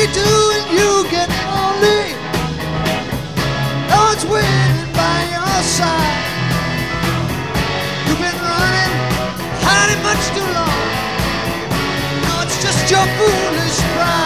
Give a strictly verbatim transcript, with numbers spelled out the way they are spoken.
do and you get lonely. No one's waiting by your side. You've been running, hiding much too long. Now it's just your foolish pride.